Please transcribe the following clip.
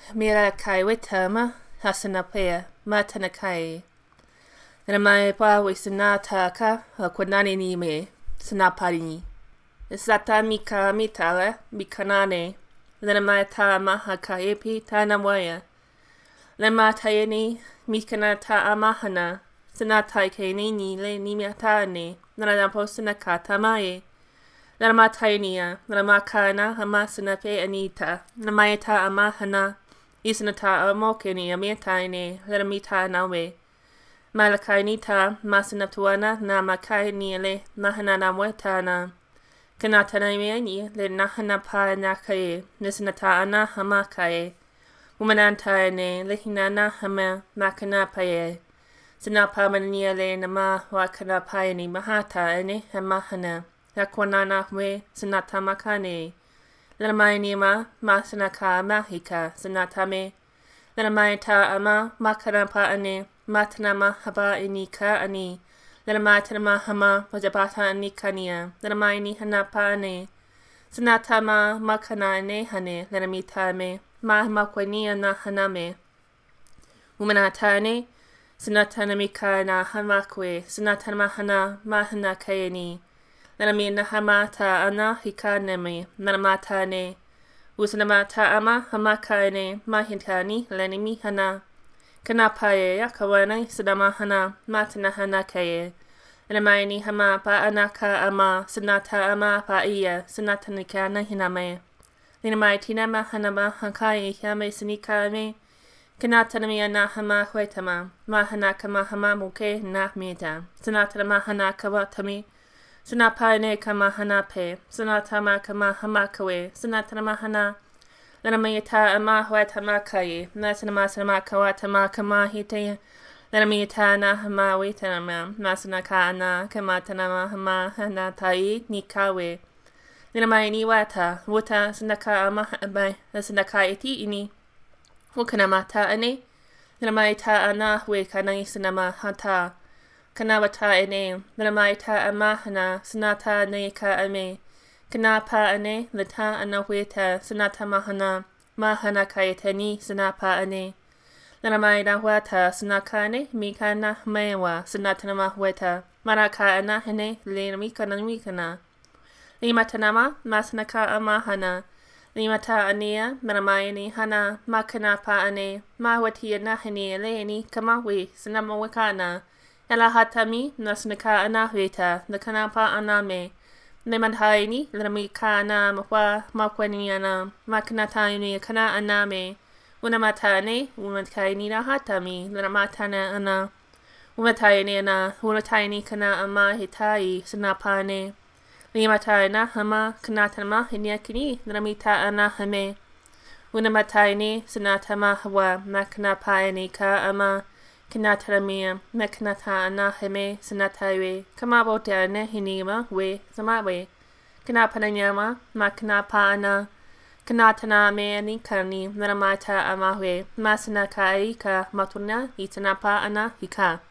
mira kai wetama hasanapea matanakai. Ramai pa wisanata ka kwanani ni me sanapari. Sata mika mitala bikanane. Ramai ta mahaka epi tanamwaya. Lama tayeni mikana ta amahana. Sanatai keni ni le nimiatane. Narapo sanakata mae. Lama tainia. Lama kana hamasanape anita. Namayata amahana. Isanata amokeni amiataine. Lamita nawe. Malakai nita masanaptuana na makai niele mahana na mwetana. Kanatana mieni le nahana pa nakae. Nisanata ana hamakae. Umanantaine le hinana hama makana pae. Sanapa maniele nama wakana paeni mahata ene hamahana. Yakwanana we sanata makane. Lanamai nima masanaka mahika sanatame. Lanamai ta ama makana pa ane. Matanama haba inika ani. Lanamai tanama hama wajabata anikania. Lanamai ni hanapa ane. Sanatama makana ane hane. Lanamita me. Mahamakwania na haname. Umanatane. Sanatanamika na hamakwe. Sanatanama hana mahana kaeni. Lanami na hamata ana hikaneme. Lanamata ne. Usanamata ama hamakaene. Mahintani lanimi hana. Kanapaye yakawane sadama hana. Matana hana kaye. Lanamaini hama pa anaka ama. Sanata ama pa iya. Sanatanika na hiname. Linamai tinama hanama hankai yame sinikame. Kanatanami ana hama huetama. Mahanaka mahama muke na mita. Sanatanama hanaka watami. Sanapane kama hanape. Sanatama kama hamakawe. Sanatanama hana. Lanamayata ama huetama kaye. Nasanama sanama kawatama kama hite. Lanamayata na hama wetanama. Nasanaka ana kama tanama hama hanatai nikawe. Linamai ni wata, wuta sanaka ama abai, sanaka iti ini. Wukanamata ane. Linamai ta ana we kanai sanama hata. Kanawata ane. Linamai ta ama hana, sanata ne ka ame. Kanapa ane, lita ana weta, sanata mahana. Mahana kayetani, sanapa ane. Linamai na wata, sanaka ane, mikana mewa, sanata nama weta. Maraka ana hane, linamikana mikana. Limatanama, masanaka amahana. Limata ania, manamayani hana, makana pa ane, mawatia nahani leeni kamawi, sanamawakana. Elahatami, nasanaka anahweta, nakanapa aname. Limanhaini, lamikana, mawa, makwaniana, makanataini kana aname. Unamatane, umatkaini nahatami, lamatana ana. Umataini ana, unataini kana amahitai, sanapane. Limatai na hama kanatama hinyakini namita ana hame. Unamatai ni sanatama hawa makanapaini ka ama kanataramia makanata ana hame sanataiwe kama bote ne hinima we samawe. Kanapananyama makanapa ana kanatana me ani kani namata amawe masanakai ka matuna itanapa ana hika.